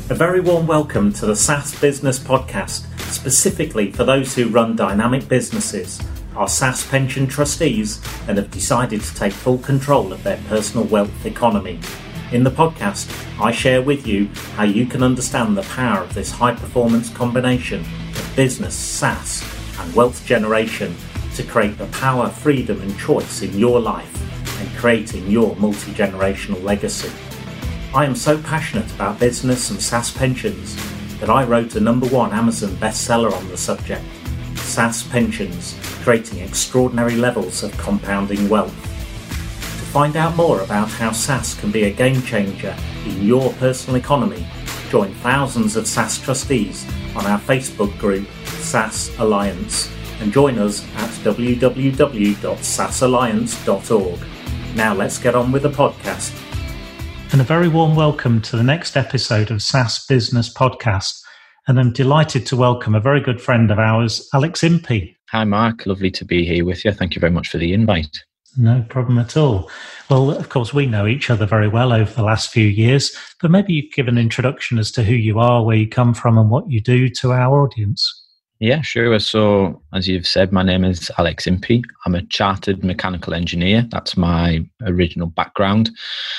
A very warm welcome to the SaaS Business Podcast, specifically for those who run dynamic businesses, are SaaS pension trustees, and have decided to take full control of their personal wealth economy. In the podcast, I share with you how you can understand the power of this high-performance combination of business, SaaS, and wealth generation to create the power, freedom, and choice in your life and creating your multi-generational legacy. I am so passionate about business and SaaS pensions that I wrote a #1 Amazon bestseller on the subject, SaaS Pensions, Creating Extraordinary Levels of Compounding Wealth. To find out more about how SaaS can be a game changer in your personal economy, join thousands of SaaS trustees on our Facebook group, SaaS Alliance, and join us at www.saasalliance.org. Now let's get on with the podcast. And a very warm welcome to the next episode of SaaS Business Podcast. And I'm delighted to welcome a very good friend of ours, Alex Impey. Hi, Mark. Lovely to be here with you. Thank you very much for the invite. No problem at all. Well, of course, we know each other very well over the last few years, but maybe you could give an introduction as to who you are, where you come from, and what you do to our audience. Yeah, sure. So, as you've said, my name is Alex Impey. I'm a chartered mechanical engineer. That's my original background.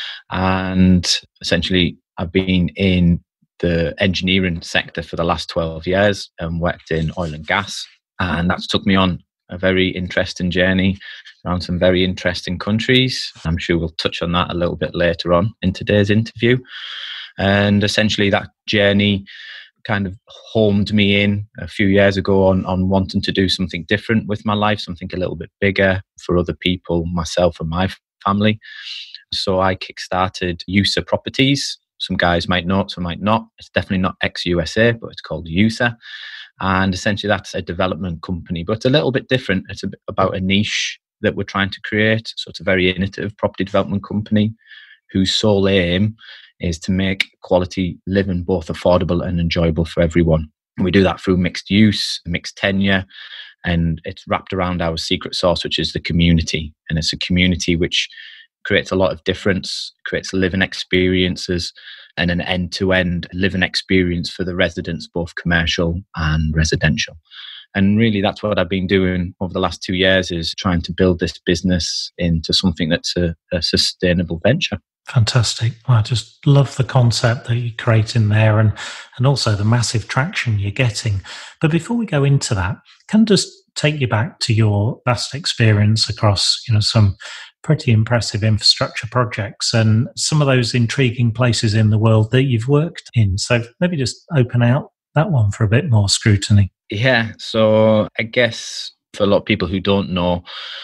And essentially, I've been in the engineering sector for the last 12 years and worked in oil and gas. And that's took me on a very interesting journey around some very interesting countries. I'm sure we'll touch on that a little bit later on in today's interview. And essentially, that journey kind of homed me in a few years ago on wanting to do something different with my life, something a little bit bigger for other people, myself and my family. So I kickstarted USA Properties. Some guys might know it, some might not. It's definitely not ex-USA, but it's called USA. And essentially that's a development company, but it's a little bit different. It's about a niche that we're trying to create. So it's a very innovative property development company whose sole aim is to make quality living both affordable and enjoyable for everyone. And we do that through mixed use, mixed tenure, and it's wrapped around our secret sauce, which is the community. And it's a community which creates a lot of difference, creates living experiences and an end-to-end living experience for the residents, both commercial and residential. And really that's what I've been doing over the last 2 years, is trying to build this business into something that's a sustainable venture. Fantastic. Well, I just love the concept that you create in there and also the massive traction you're getting. But before we go into that, can I just take you back to your vast experience across, some pretty impressive infrastructure projects and some of those intriguing places in the world that you've worked in. So maybe just open out that one for a bit more scrutiny. Yeah, so I guess for a lot of people who don't know,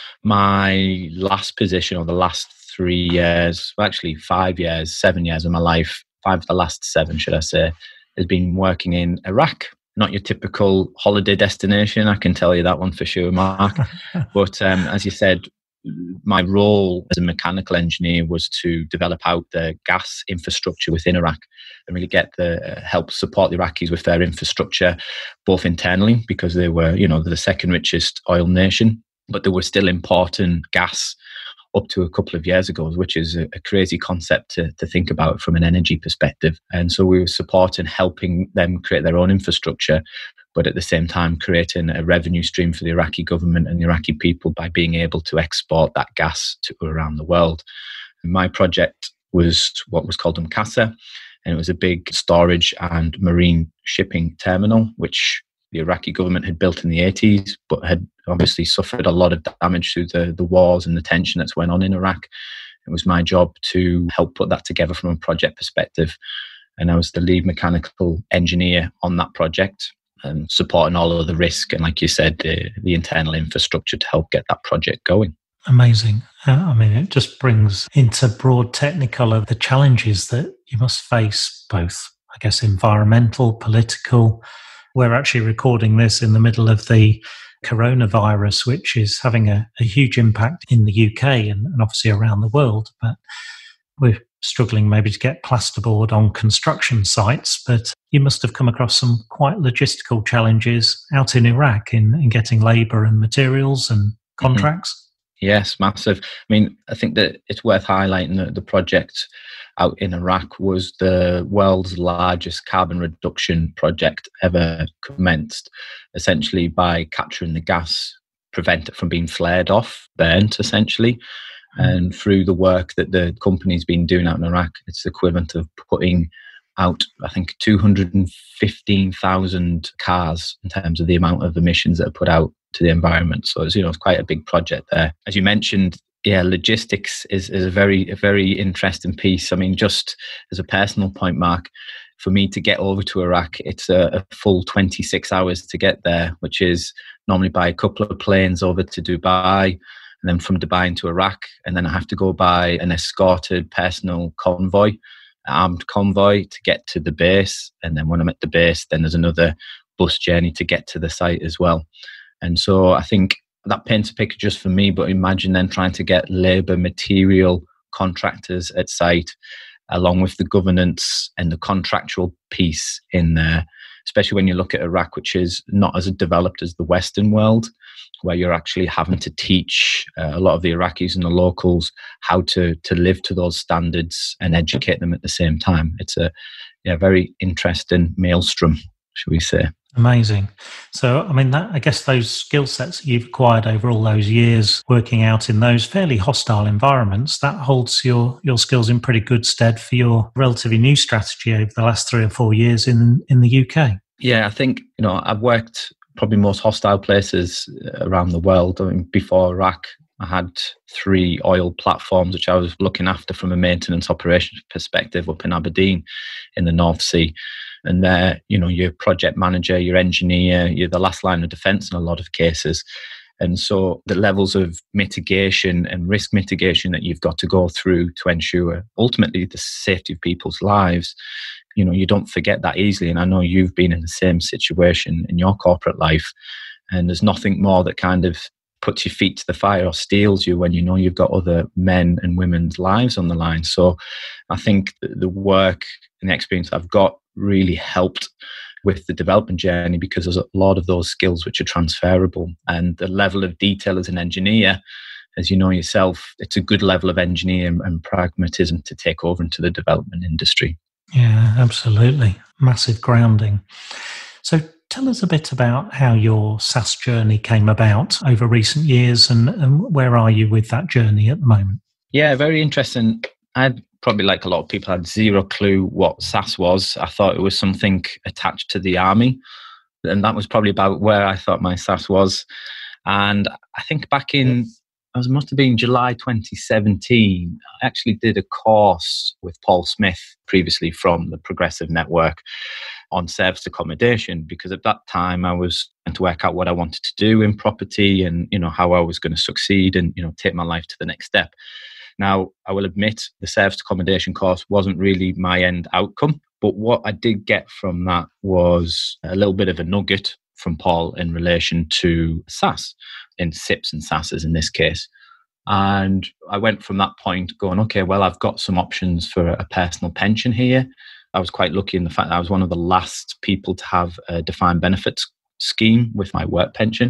my last position, or the last 3 years, well, actually 5 years, 7 years of my life, 5 of the last 7, should I say, has been working in Iraq. Not your typical holiday destination, I can tell you that one for sure, Mark. But as you said, my role as a mechanical engineer was to develop out the gas infrastructure within Iraq and really get help support the Iraqis with their infrastructure, both internally, because they were, the second richest oil nation, but they were still importing gas up to a couple of years ago, which is a crazy concept to think about from an energy perspective. And so we were supporting, helping them create their own infrastructure, but at the same time creating a revenue stream for the Iraqi government and the Iraqi people by being able to export that gas to around the world. And my project was what was called Casa, and it was a big storage and marine shipping terminal, which the Iraqi government had built in the 80s, but had obviously suffered a lot of damage through the wars and the tension that's went on in Iraq. It was my job to help put that together from a project perspective. And I was the lead mechanical engineer on that project and supporting all of the risk and, like you said, the internal infrastructure to help get that project going. Amazing. It just brings into broad technical of the challenges that you must face, both, I guess, environmental, political. We're actually recording this in the middle of the coronavirus, which is having a huge impact in the UK and obviously around the world. But we're struggling maybe to get plasterboard on construction sites. But you must have come across some quite logistical challenges out in Iraq in getting labour and materials and contracts. Yes, massive. I think that it's worth highlighting that the project out in Iraq was the world's largest carbon reduction project ever commenced, essentially by capturing the gas, prevent it from being flared off, burnt essentially. And through the work that the company's been doing out in Iraq, it's the equivalent of putting out, I think, 215,000 cars in terms of the amount of emissions that are put out to the environment. So it's quite a big project there. As you mentioned, logistics is a very interesting piece. I mean, just as a personal point, Mark, for me to get over to Iraq, it's a full 26 hours to get there, which is normally by a couple of planes over to Dubai, and then from Dubai into Iraq, and then I have to go by an escorted personal convoy, armed convoy, to get to the base. And then when I'm at the base, then there's another bus journey to get to the site as well. And so I think that paints a picture just for me, but imagine then trying to get labour, material, contractors at site, along with the governance and the contractual piece in there, especially when you look at Iraq, which is not as developed as the Western world, where you're actually having to teach a lot of the Iraqis and the locals how to live to those standards and educate them at the same time. It's a very interesting maelstrom, shall we say. Amazing. So, I mean, I guess those skill sets that you've acquired over all those years working out in those fairly hostile environments, that holds your skills in pretty good stead for your relatively new strategy over the last 3 or 4 years in the UK. Yeah, I think, I've worked probably most hostile places around the world. I mean, before Iraq, I had 3 oil platforms, which I was looking after from a maintenance operations perspective up in Aberdeen in the North Sea. And there, you're project manager, you're engineer, you're the last line of defence in a lot of cases. And so the levels of mitigation and risk mitigation that you've got to go through to ensure ultimately the safety of people's lives, you don't forget that easily. And I know you've been in the same situation in your corporate life. And there's nothing more that kind of puts your feet to the fire or steals you when you know you've got other men and women's lives on the line. So I think the work and the experience I've got really helped with the development journey, because there's a lot of those skills which are transferable, and the level of detail as an engineer, as you know yourself, it's a good level of engineering and pragmatism to take over into the development industry. Yeah, absolutely. Massive grounding. So tell us a bit about how your SaaS journey came about over recent years, and where are you with that journey at the moment? Yeah, very interesting. I'd probably, like a lot of people, had zero clue what SaaS was. I thought it was something attached to the army, and that was probably about where I thought my SaaS was. And I think back in, it must have been July 2017, I actually did a course with Paul Smith, previously from the Progressive Network, on serviced accommodation, because at that time I was trying to work out what I wanted to do in property, and how I was going to succeed and take my life to the next step. Now, I will admit the serviced accommodation course wasn't really my end outcome, but what I did get from that was a little bit of a nugget from Paul in relation to SaaS, in SIPs and SaaSes in this case. And I went from that point going, okay, well, I've got some options for a personal pension here. I was quite lucky in the fact that I was one of the last people to have a defined benefits scheme with my work pension.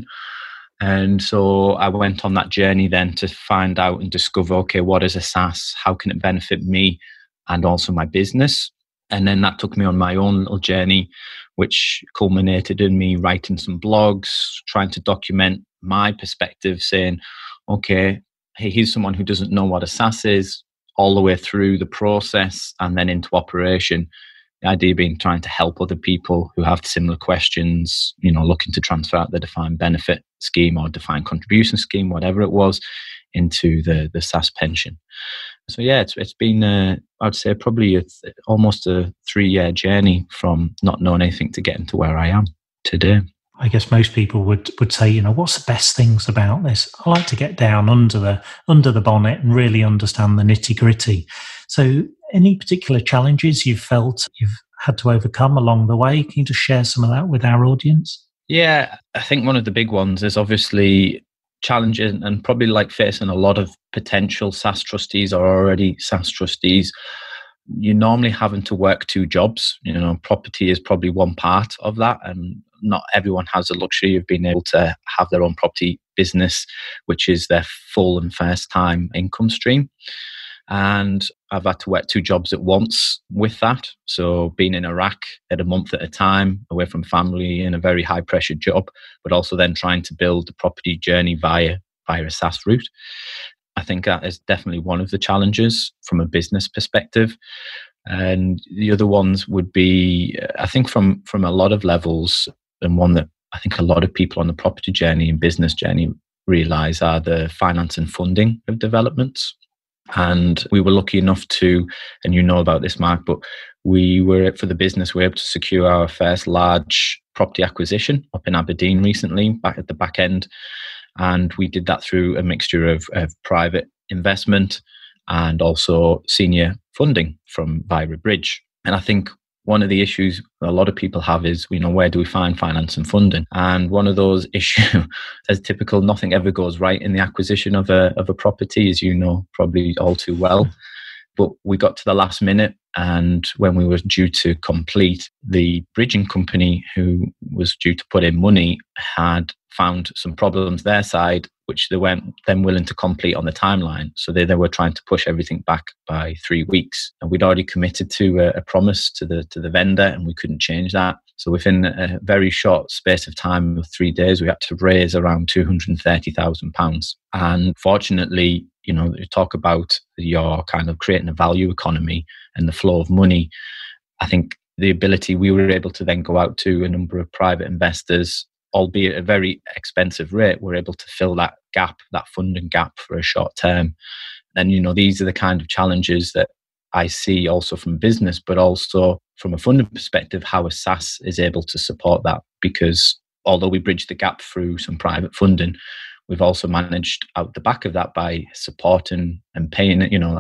And so I went on that journey then to find out and discover, okay, what is a SaaS? How can it benefit me and also my business? And then that took me on my own little journey, which culminated in me writing some blogs, trying to document my perspective, saying, okay, hey, here's someone who doesn't know what a SaaS is, all the way through the process and then into operation. The idea being trying to help other people who have similar questions, looking to transfer out the defined benefit scheme or defined contribution scheme, whatever it was, into the SaaS pension. So yeah, it's been, I'd say, probably almost a 3-year journey from not knowing anything to getting to where I am today. I guess most people would say, what's the best things about this? I like to get down under the bonnet and really understand the nitty-gritty. So any particular challenges you've felt you've had to overcome along the way? Can you just share some of that with our audience? Yeah, I think one of the big ones is obviously challenging, and probably like facing a lot of potential SaaS trustees or already SaaS trustees. You're normally having to work 2 jobs. Property is probably one part of that, and not everyone has the luxury of being able to have their own property business, which is their full and first time income stream. And I've had to work 2 jobs at once with that. So being in Iraq at a month at a time, away from family in a very high pressure job, but also then trying to build the property journey via a SaaS route. I think that is definitely one of the challenges from a business perspective. And the other ones would be, I think from a lot of levels, and one that I think a lot of people on the property journey and business journey realize are the finance and funding of developments. And we were lucky enough to, and you know about this, Mark, but we were, for the business, we were able to secure our first large property acquisition up in Aberdeen recently, back at the back end. And we did that through a mixture of private investment and also senior funding from via a bridge. And I think one of the issues a lot of people have is, where do we find finance and funding? And one of those issues, as typical, nothing ever goes right in the acquisition of a property, as you know probably all too well. But we got to the last minute, and when we were due to complete, the bridging company who was due to put in money had found some problems their side, which they weren't then willing to complete on the timeline. So they were trying to push everything back by 3 weeks. And we'd already committed to a promise to the vendor, and we couldn't change that. So within a very short space of time of 3 days, we had to raise around £230,000. And fortunately, you talk about your kind of creating a value economy and the flow of money. I think the ability, we were able to then go out to a number of private investors, albeit at a very expensive rate, we're able to fill that gap, that funding gap for a short term. And, these are the kind of challenges that I see also from business, but also from a funding perspective, how a SaaS is able to support that. Because although we bridge the gap through some private funding, we've also managed out the back of that by supporting and paying,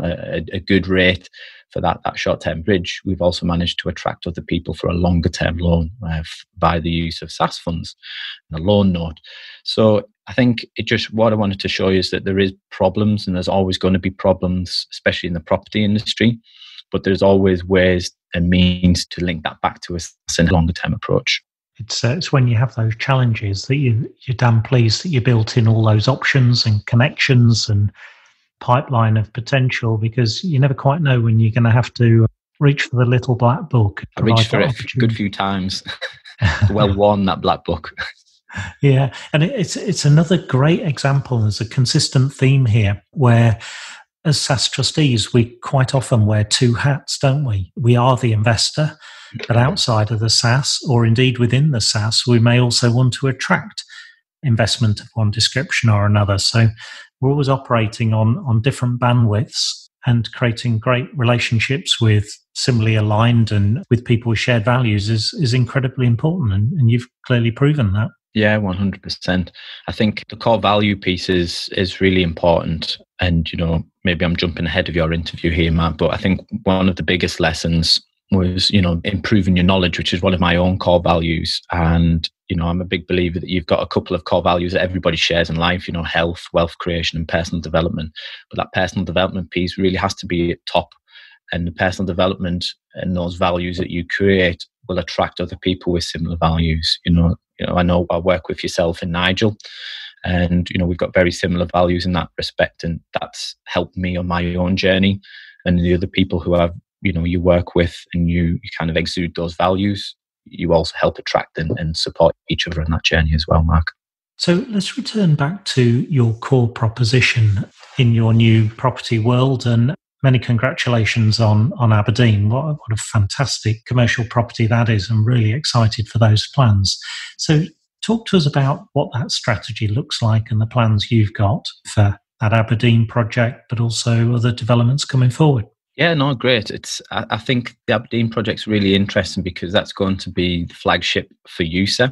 a good rate for that short-term bridge. We've also managed to attract other people for a longer-term loan by the use of SaaS funds and a loan note. So I think what I wanted to show you is that there is problems, and there's always going to be problems, especially in the property industry, but there's always ways and means to link that back to a longer-term approach. It's when you have those challenges that you're damn pleased that you built in all those options and connections and pipeline of potential, because you never quite know when you're going to have to reach for the little black book. I reached for it a good few times. Well worn, that black book. Yeah, and it's another great example. There's a consistent theme here where, as SaaS trustees, we quite often wear 2 hats, don't we? We are the investor, but outside of the SaaS, or indeed within the SaaS, we may also want to attract investment of one description or another. So we're always operating on different bandwidths and creating great relationships with similarly aligned and with people with shared values is incredibly important. And you've clearly proven that. Yeah, 100%. I think the core value piece is really important. And, maybe I'm jumping ahead of your interview here, Matt, but I think one of the biggest lessons was, improving your knowledge, which is one of my own core values. And, I'm a big believer that you've got a couple of core values that everybody shares in life, health, wealth creation, and personal development. But that personal development piece really has to be at top. And the personal development and those values that you create will attract other people with similar values. I know I work with yourself and Nigel, and, we've got very similar values in that respect. And that's helped me on my own journey. And the other people who have, you work with and you kind of exude those values, you also help attract and support each other in that journey as well, Mark. So let's return back to your core proposition in your new property world, and many congratulations on Aberdeen. What a fantastic commercial property that is. I'm really excited for those plans. So talk to us about what that strategy looks like and the plans you've got for that Aberdeen project, but also other developments coming forward. Yeah, no, great. I think the Aberdeen project's really interesting because that's going to be the flagship for USA.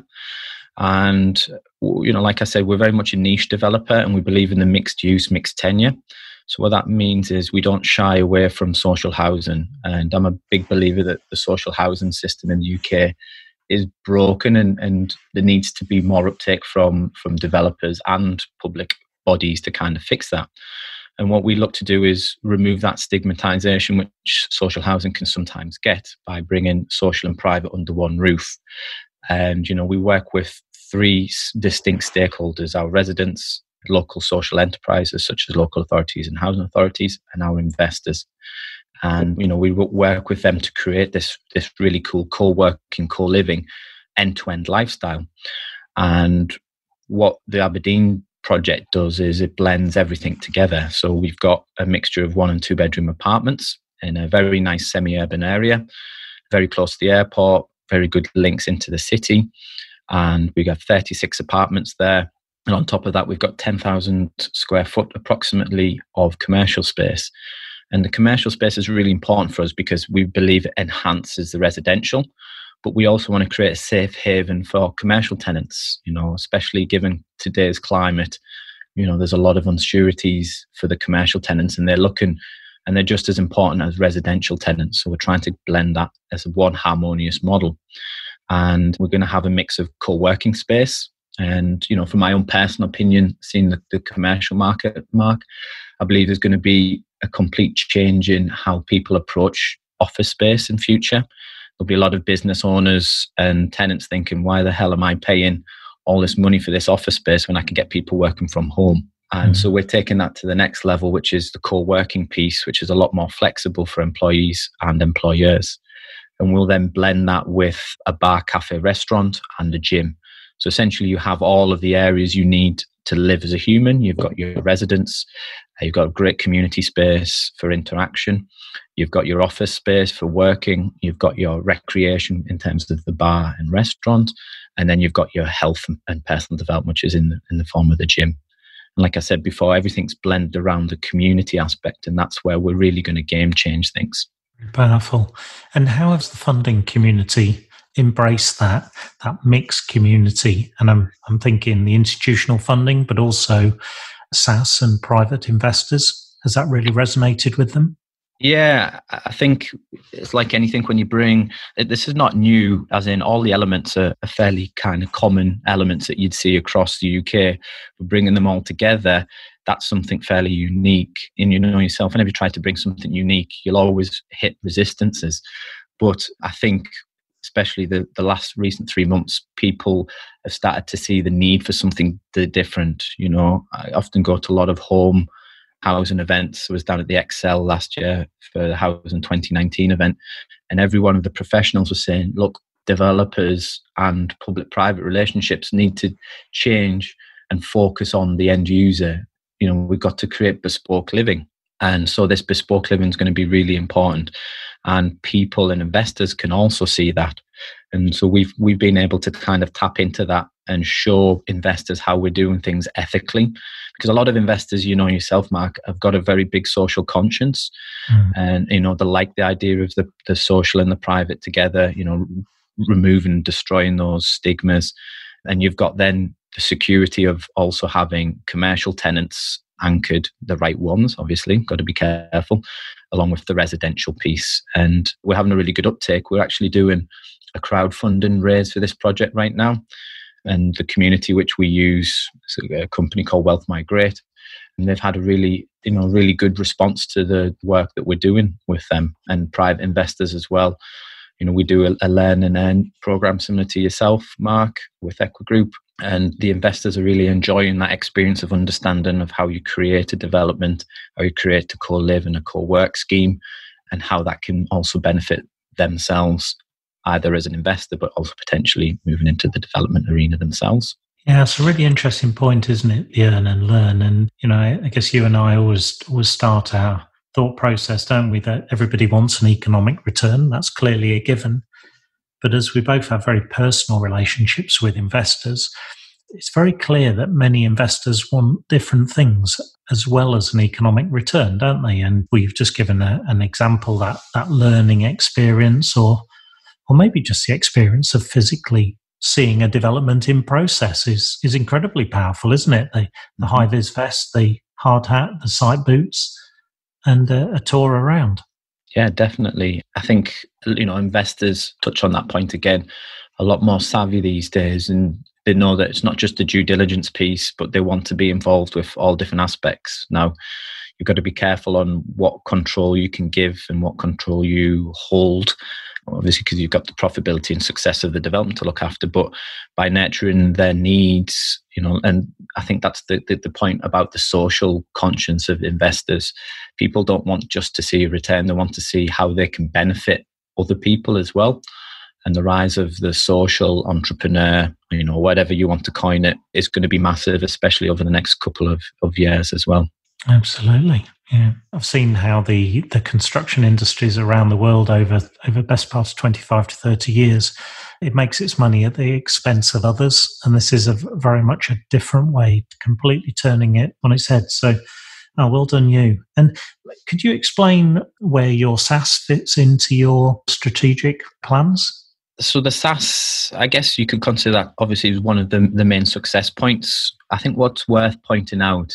And, like I said, we're very much a niche developer and we believe in the mixed use, mixed tenure. So what that means is we don't shy away from social housing. And I'm a big believer that the social housing system in the UK is broken and there needs to be more uptake from developers and public bodies to kind of fix that. And what we look to do is remove that stigmatization which social housing can sometimes get by bringing social and private under one roof. And, we work with 3 distinct stakeholders, our residents, local social enterprises such as local authorities and housing authorities and our investors. And, we work with them to create this really cool co-working, co-living, end-to-end lifestyle. And what the Aberdeen project does is it blends everything together. So we've got a mixture of 1 and 2 bedroom apartments in a very nice semi-urban area, very close to the airport, very good links into the city. And we got 36 apartments there. And on top of that, we've got 10,000 square foot approximately of commercial space. And the commercial space is really important for us because we believe it enhances the residential, but we also want to create a safe haven for commercial tenants, especially given today's climate. There's a lot of unsureties for the commercial tenants, and they're just as important as residential tenants. So we're trying to blend that as one harmonious model. And we're going to have a mix of co-working space. And, from my own personal opinion, seeing the commercial market, Mark, I believe there's going to be a complete change in how people approach office space in future. There'll be a lot of business owners and tenants thinking, why the hell am I paying all this money for this office space when I can get people working from home? And so we're taking that to the next level, which is the co-working piece, which is a lot more flexible for employees and employers. And we'll then blend that with a bar, cafe, restaurant and a gym. So essentially you have all of the areas you need to live as a human. You've got your residence, you've got a great community space for interaction, you've got your office space for working, you've got your recreation in terms of the bar and restaurant, and then you've got your health and personal development, which is in the form of the gym. And like I said before, everything's blended around the community aspect, and that's where we're really going to game change things. Powerful. And how has the funding community embraced that mixed community? And I'm thinking the institutional funding, but also SaaS and private investors. Has that really resonated with them? Yeah, I think it's like anything when you bring, this is not new, as in all the elements are fairly kind of common elements that you'd see across the UK. But bringing them all together, that's something fairly unique. And yourself, whenever you try to bring something unique, you'll always hit resistances. But I think especially the last recent 3 months, people have started to see the need for something different. I often go to a lot of home housing events. I was down at the Excel last year for the Housing 2019 event, and every one of the professionals was saying, look, developers and public-private relationships need to change and focus on the end user. We've got to create bespoke living. And so this bespoke living is going to be really important. And people and investors can also see that. And so we've been able to kind of tap into that and show investors how we're doing things ethically. Because a lot of investors, yourself, Mark, have got a very big social conscience. And, they like the idea of the social and the private together, removing and destroying those stigmas. And you've got then the security of also having commercial tenants anchored, the right ones, obviously, got to be careful, along with the residential piece. And we're having a really good uptake. We're actually doing a crowdfunding raise for this project right now. And the community which we use is a company called Wealth Migrate. And they've had a really good response to the work that we're doing with them, and private investors as well. We do a learn and earn program similar to yourself, Mark, with Equa Group. And the investors are really enjoying that experience of understanding of how you create a development, how you create a co-live and a co-work scheme, and how that can also benefit themselves, either as an investor, but also potentially moving into the development arena themselves. Yeah, it's a really interesting point, isn't it? The earn and learn. And, I guess you and I always start our thought process, don't we, that everybody wants an economic return. That's clearly a given. But as we both have very personal relationships with investors, it's very clear that many investors want different things as well as an economic return, don't they? And we've just given an example, that learning experience, or maybe just the experience of physically seeing a development in process is incredibly powerful, isn't it? The high-vis vest, the hard hat, the site boots, and a tour around. Yeah, definitely. I think, investors, touch on that point again, a lot more savvy these days, and they know that it's not just the due diligence piece, but they want to be involved with all different aspects. Now, you've got to be careful on what control you can give and what control you hold, obviously because you've got the profitability and success of the development to look after, but by nurturing their needs, and I think that's the point about the social conscience of investors. People don't want just to see a return, they want to see how they can benefit other people as well. And the rise of the social entrepreneur, whatever you want to coin it, is going to be massive, especially over the next couple of years as well. Absolutely. Yeah. I've seen how the construction industries around the world over best part of 25 to 30 years, it makes its money at the expense of others. And this is very much a different way, completely turning it on its head. So, well done you. And could you explain where your SaaS fits into your strategic plans? So the SaaS, I guess you could consider that obviously is one of the main success points. I think what's worth pointing out,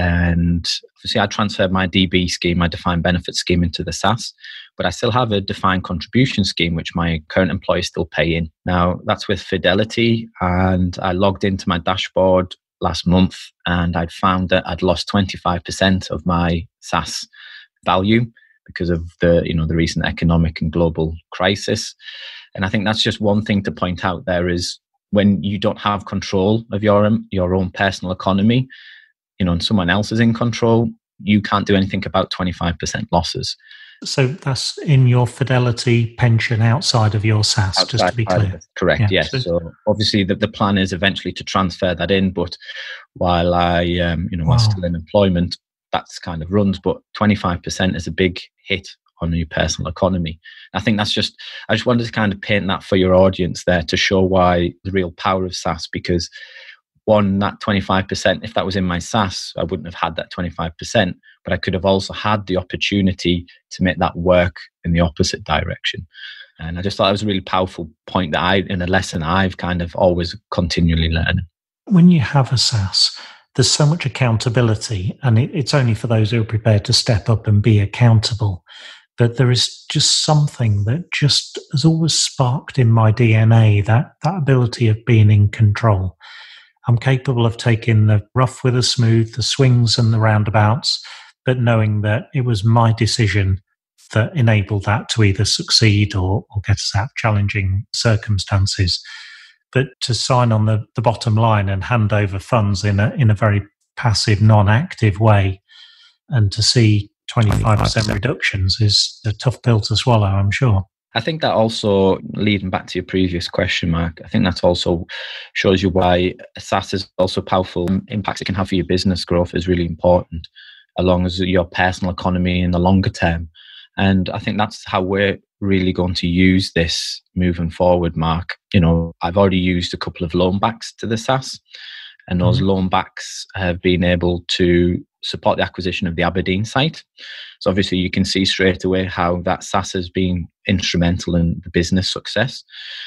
and obviously I transferred my DB scheme, my defined benefit scheme, into the SaaS, but I still have a defined contribution scheme, which my current employees still pay in. Now that's with Fidelity, and I logged into my dashboard last month and I'd found that I'd lost 25% of my SaaS value because of the recent economic and global crisis. And I think that's just one thing to point out there is when you don't have control of your own personal economy, and someone else is in control, you can't do anything about 25% losses. So that's in your Fidelity pension outside of your SaaS, just to be clear. Correct, yes. So obviously the plan is eventually to transfer that in, but while I was still in employment, that's kind of runs, but 25% is a big hit on your personal economy. I think I just wanted to kind of paint that for your audience there to show why the real power of SaaS, because one, that 25%, if that was in my SaaS, I wouldn't have had that 25%, but I could have also had the opportunity to make that work in the opposite direction. And I just thought it was a really powerful point that in a lesson I've kind of always continually learning. When you have a SaaS, there's so much accountability, and it's only for those who are prepared to step up and be accountable. But there is just something that just has always sparked in my DNA, that ability of being in control. I'm capable of taking the rough with the smooth, the swings and the roundabouts, but knowing that it was my decision that enabled that to either succeed or get us out of challenging circumstances. But to sign on the bottom line and hand over funds in a very passive, non-active way, and to see 25% reductions is a tough pill to swallow, I'm sure. I think that also, leading back to your previous question, Mark, I think that also shows you why SaaS is also powerful. Impacts it can have for your business growth is really important, along as your personal economy in the longer term. And I think that's how we're really going to use this moving forward, Mark. I've already used a couple of loan backs to the SaaS, and those loan backs have been able to support the acquisition of the Aberdeen site. So obviously you can see straight away how that SaaS has been instrumental in the business success.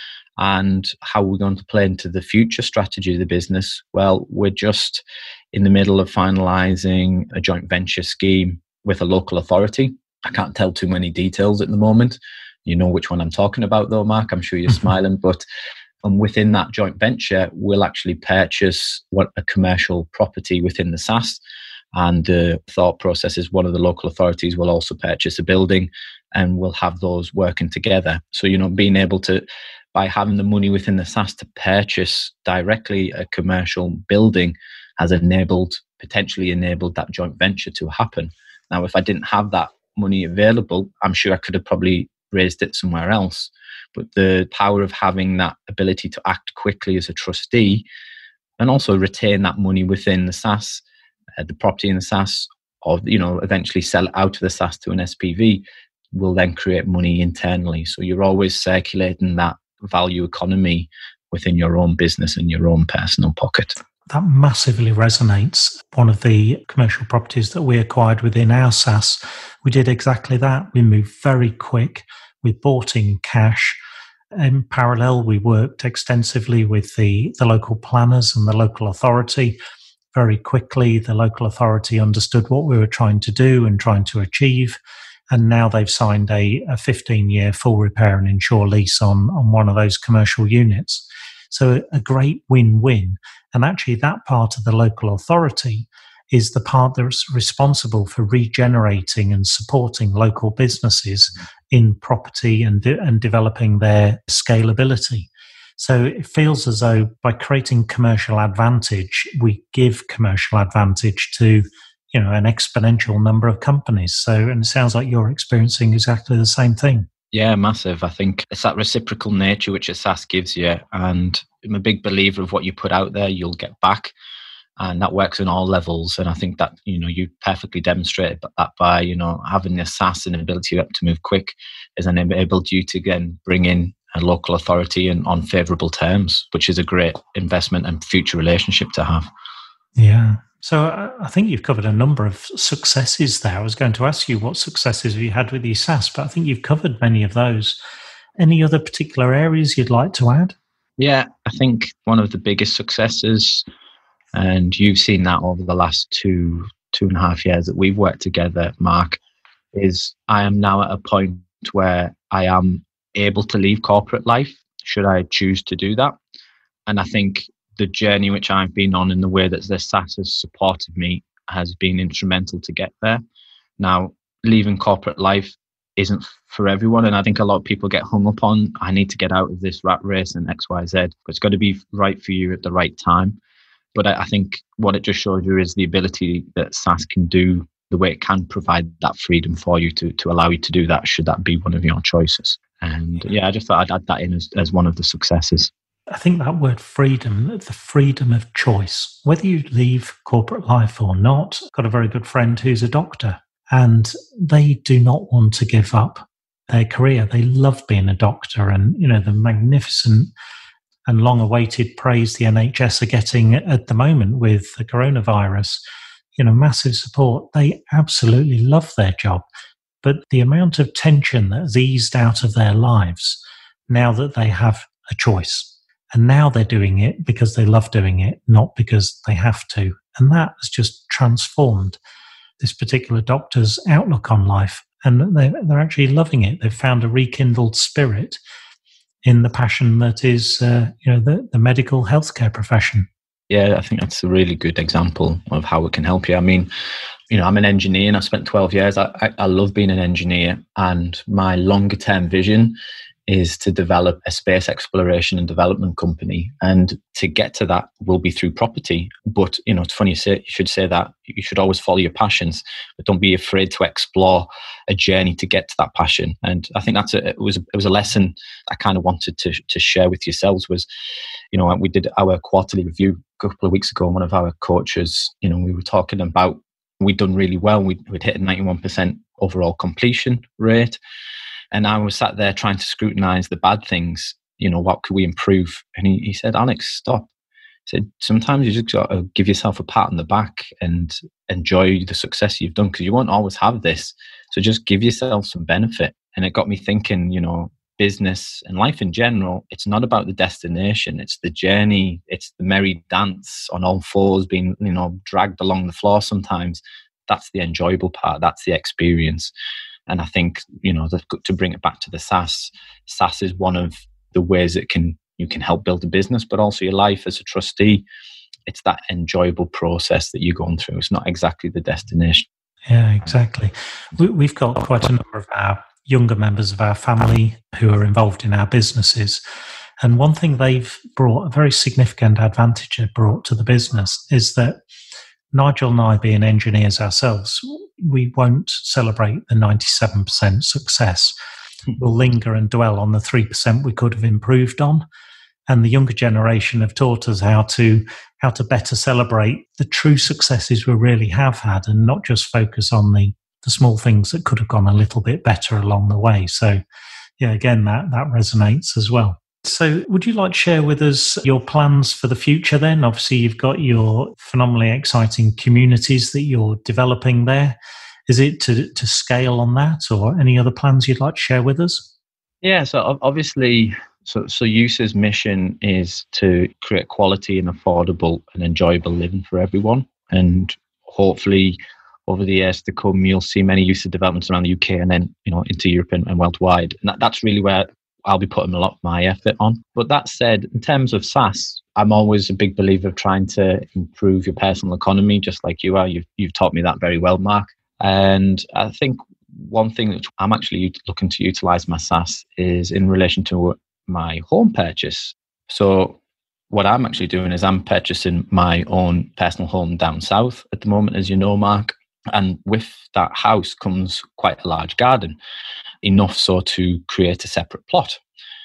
And how we're going to play into the future strategy of the business. Well, we're just in the middle of finalising a joint venture scheme with a local authority. I can't tell too many details at the moment. You know which one I'm talking about though, Mark. I'm sure you're smiling. But within that joint venture, we'll actually purchase a commercial property within the SaaS. And the thought process is one of the local authorities will also purchase a building, and we'll have those working together. So, being able to, by having the money within the SaaS to purchase directly a commercial building has potentially enabled that joint venture to happen. Now, if I didn't have that money available, I'm sure I could have probably raised it somewhere else. But the power of having that ability to act quickly as a trustee and also retain that money within the SaaS, the property in the SaaS, or eventually sell it out of the SaaS to an SPV, will then create money internally. So you're always circulating that value economy within your own business and your own personal pocket. That massively resonates. One of the commercial properties that we acquired within our SaaS, we did exactly that. We moved very quick. We bought in cash. In parallel, we worked extensively with the local planners and the local authority. Very quickly, the local authority understood what we were trying to do and trying to achieve. And now they've signed a 15-year full repair and insure lease on one of those commercial units. So a great win-win. And actually that part of the local authority is the part that's responsible for regenerating and supporting local businesses in property and developing their scalability. So it feels as though by creating commercial advantage, we give commercial advantage to, an exponential number of companies. So, and it sounds like you're experiencing exactly the same thing. Yeah, massive. I think it's that reciprocal nature which a SaaS gives you. And I'm a big believer of what you put out there, you'll get back. And that works on all levels. And I think that, you perfectly demonstrated that by, having the SaaS and ability to move quick has enabled you to again bring in a local authority and on favourable terms, which is a great investment and future relationship to have. Yeah. So I think you've covered a number of successes there. I was going to ask you what successes have you had with your SaaS, but I think you've covered many of those. Any other particular areas you'd like to add? Yeah, I think one of the biggest successes, and you've seen that over the last 2.5 years that we've worked together, Mark, is I am now at a point where I am able to leave corporate life, should I choose to do that. And I think the journey which I've been on and the way that the SaaS has supported me has been instrumental to get there. Now, leaving corporate life isn't for everyone. And I think a lot of people get hung up on, I need to get out of this rat race and X, Y, Z. But it's got to be right for you at the right time. But I think what it just shows you is the ability that SaaS can do, the way it can provide that freedom for you to allow you to do that, should that be one of your choices. And yeah, I just thought I'd add that in as one of the successes. I think that word freedom, the freedom of choice, whether you leave corporate life or not. I've got a very good friend who's a doctor, and they do not want to give up their career. They love being a doctor, and the magnificent and long-awaited praise the NHS are getting at the moment with the coronavirus, massive support. They absolutely love their job. But the amount of tension that has eased out of their lives now that they have a choice. And now they're doing it because they love doing it, not because they have to. And that has just transformed this particular doctor's outlook on life. And they're actually loving it. They've found a rekindled spirit in the passion that is, the medical healthcare profession. Yeah, I think that's a really good example of how it can help you. I mean, I'm an engineer and I spent 12 years. I love being an engineer, and my longer term vision is to develop a space exploration and development company. And to get to that will be through property. But, it's funny you should say that. You should always follow your passions, but don't be afraid to explore a journey to get to that passion. And I think it was a lesson I kind of wanted to share with yourselves was, we did our quarterly review a couple of weeks ago, and one of our coaches, we were talking about, we'd done really well. We'd hit a 91% overall completion rate. And I was sat there trying to scrutinize the bad things. What could we improve? And he said, Alex, stop. He said, sometimes you just got to give yourself a pat on the back and enjoy the success you've done, because you won't always have this. So just give yourself some benefit. And it got me thinking, business and life in general, it's not about the destination. It's the journey. It's the merry dance on all fours being, dragged along the floor sometimes. That's the enjoyable part. That's the experience. And I think, to bring it back to the SaaS is one of the ways you can help build a business, but also your life as a trustee. It's that enjoyable process that you're going through. It's not exactly the destination. Yeah, exactly. We've got quite a number of our younger members of our family who are involved in our businesses. And one thing they've brought, a very significant advantage they've brought to the business, is that Nigel and I, being engineers ourselves, we won't celebrate the 97% success. We'll linger and dwell on the 3% we could have improved on. And the younger generation have taught us how to better celebrate the true successes we really have had, and not just focus on the small things that could have gone a little bit better along the way. So, yeah, again, that resonates as well. So would you like to share with us your plans for the future then? Obviously, you've got your phenomenally exciting communities that you're developing there. Is it to scale on that, or any other plans you'd like to share with us? Yeah, so obviously, so USE's mission is to create quality and affordable and enjoyable living for everyone. And hopefully, over the years to come, you'll see many USE developments around the UK and then, into Europe and worldwide. And that's really where I'll be putting a lot of my effort on. But that said, in terms of SaaS, I'm always a big believer of trying to improve your personal economy, just like you are. You've taught me that very well, Mark. And I think one thing that I'm actually looking to utilize my SaaS is in relation to my home purchase. So what I'm actually doing is I'm purchasing my own personal home down south at the moment, as you know, Mark. And with that house comes quite a large garden, enough so to create a separate plot.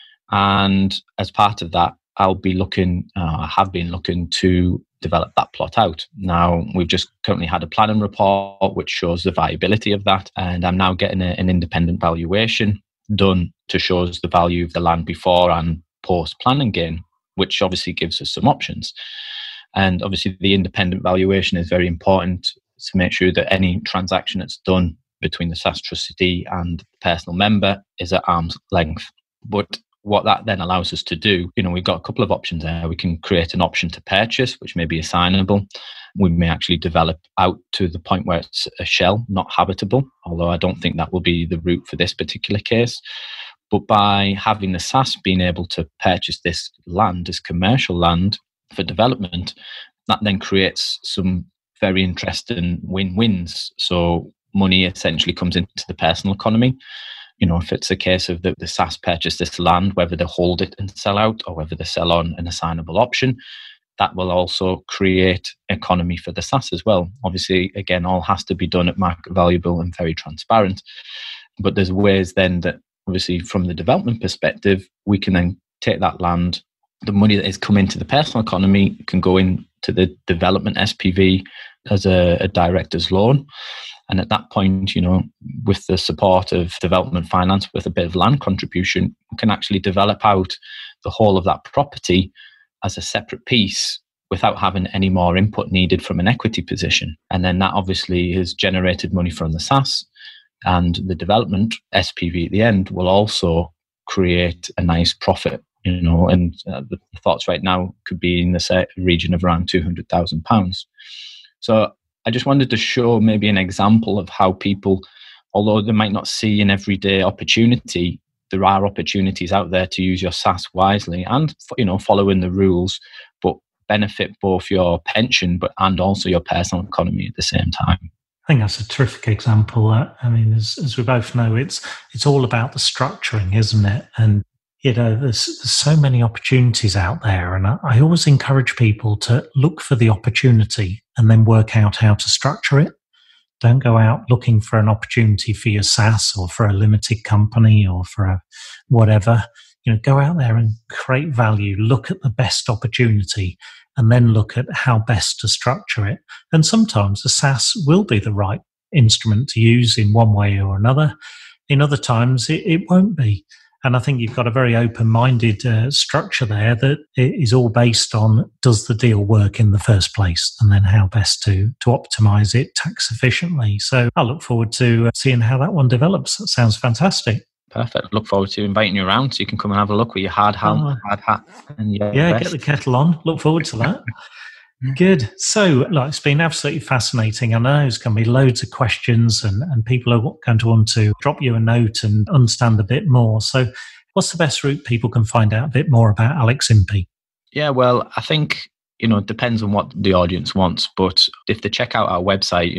And as part of that, I'll be looking, I have been looking to develop that plot out. Now, we've just currently had a planning report which shows the viability of that. And I'm now getting an independent valuation done to show us the value of the land before and post planning gain, which obviously gives us some options. And obviously the independent valuation is very important to make sure that any transaction that's done between the SaaS trustee and the personal member is at arm's length. But what that then allows us to do, we've got a couple of options there. We can create an option to purchase, which may be assignable. We may actually develop out to the point where it's a shell, not habitable, although I don't think that will be the route for this particular case. But by having the SaaS being able to purchase this land, this commercial land for development, that then creates some very interesting win-wins. So money essentially comes into the personal economy. If it's a case of the SaaS purchase this land, whether they hold it and sell out or whether they sell on an assignable option, that will also create economy for the SaaS as well. Obviously, again, all has to be done at market valuable and very transparent. But there's ways then that obviously from the development perspective, we can then take that land, the money that has come into the personal economy can go into the development SPV as a director's loan. And at that point, with the support of development finance, with a bit of land contribution, we can actually develop out the whole of that property as a separate piece without having any more input needed from an equity position. And then that obviously has generated money from the SaaS, and the development SPV at the end will also create a nice profit, and the thoughts right now could be in the region of around £200,000. So I just wanted to show maybe an example of how people, although they might not see an everyday opportunity, there are opportunities out there to use your SaaS wisely and, following the rules, but benefit both your pension and also your personal economy at the same time. I think that's a terrific example. As we both know, it's all about the structuring, isn't it? And there's so many opportunities out there, and I always encourage people to look for the opportunity and then work out how to structure it. Don't go out looking for an opportunity for your SaaS or for a limited company or for a whatever. Go out there and create value, look at the best opportunity, and then look at how best to structure it. And sometimes the SaaS will be the right instrument to use in one way or another. In other times, it won't be. And I think you've got a very open-minded structure there that is all based on, does the deal work in the first place, and then how best to optimize it tax efficiently. So I look forward to seeing how that one develops. That sounds fantastic. Perfect. Look forward to inviting you around so you can come and have a look with your hard hat. And get the kettle on. Look forward to that. Good. So, it's been absolutely fascinating. I know there's going to be loads of questions and people are going to want to drop you a note and understand a bit more. So, what's the best route people can find out a bit more about Alex Impey? Yeah, well, I think, it depends on what the audience wants. But if they check out our website,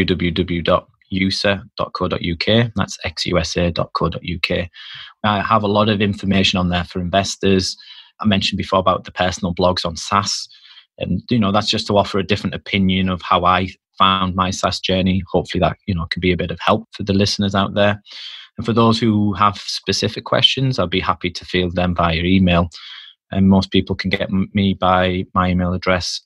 www.usa.co.uk, that's xusa.co.uk. I have a lot of information on there for investors. I mentioned before about the personal blogs on SaaS. And, that's just to offer a different opinion of how I found my SaaS journey. Hopefully that, can be a bit of help for the listeners out there. And for those who have specific questions, I'll be happy to field them via email. And most people can get me by my email address,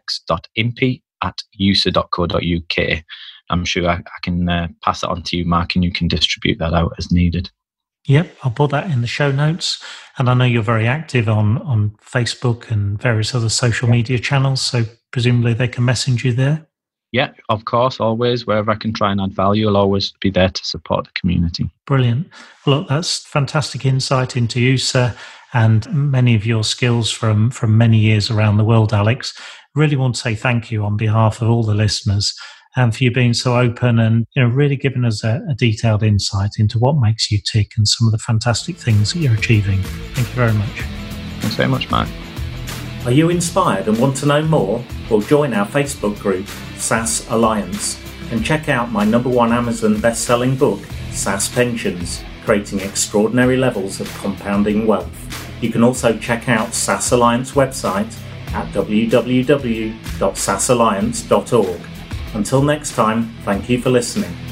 alex.impey@usa.co.uk. I'm sure I can pass it on to you, Mark, and you can distribute that out as needed. Yep, I'll put that in the show notes. And I know you're very active on Facebook and various other social media channels, so presumably they can message you there? Yeah, of course, always. Wherever I can try and add value, I'll always be there to support the community. Brilliant. Well, look, that's fantastic insight into you, sir, and many of your skills from many years around the world, Alex. Really want to say thank you on behalf of all the listeners, and for you being so open and really giving us a detailed insight into what makes you tick and some of the fantastic things that you're achieving. Thank you very much. Thanks very much, Mark. Are you inspired and want to know more? Well, join our Facebook group, SaaS Alliance, and check out my #1 Amazon best-selling book, SaaS Pensions, Creating Extraordinary Levels of Compounding Wealth. You can also check out SaaS Alliance website at www.saasalliance.org. Until next time, thank you for listening.